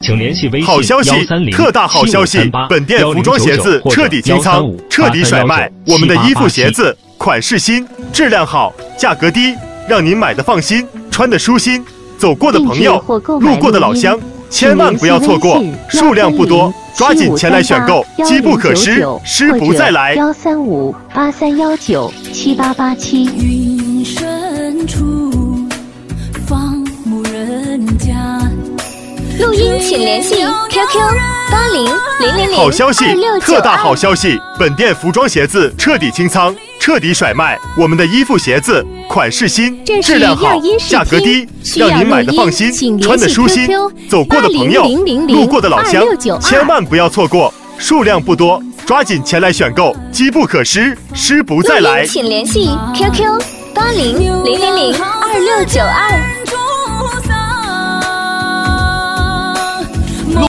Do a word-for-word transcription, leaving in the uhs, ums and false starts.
请联系微信好消息，特大好消息！本店服装鞋子彻底清仓，彻底甩卖。我们的衣服鞋子款式新，质量好，价格低，让您买的放心，穿的舒心。走过的朋友，路过的老乡，千万不要错过，数量不多，抓紧前来选购，机不可失，失不再来。 幺三五八三幺九七八八七。 云深处，放牧人家。 录音请联系 Q Q 八零零零零。 好消息，特大好消息！本店服装鞋子彻底清仓，彻底甩卖。我们的衣服鞋子款式新，质量好，价格低，让您买的放心，穿的舒心。走过的朋友，路过的老乡，千万不要错过，数量不多，抓紧前来选购，机不可失，失不再来。 请联系 Q Q 八零零零零二六九二。